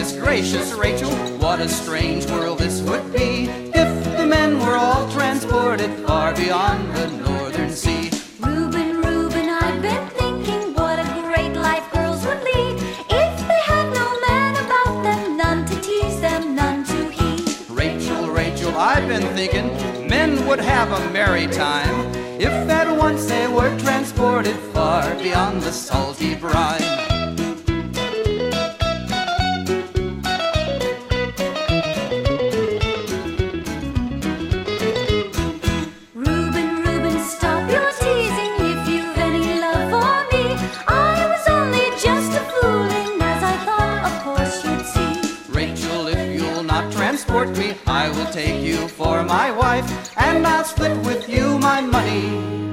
Goodness gracious, Rachel, what a strange world this would be if the men were all transported far beyond the northern sea. Reuben, Reuben, I've been thinking what a great life girls would lead if they had no man about them, none to tease them, none to heed. Rachel, Rachel, I've been thinking men would have a merry time if at once they were transported far beyond the salty brine. Reuben, Reuben, stop your teasing if you've any love for me. I was only just a fooling, as I thought of course you'd see. Rachel, if you'll not transport me, I will take you for my wife, and I'll split with you my money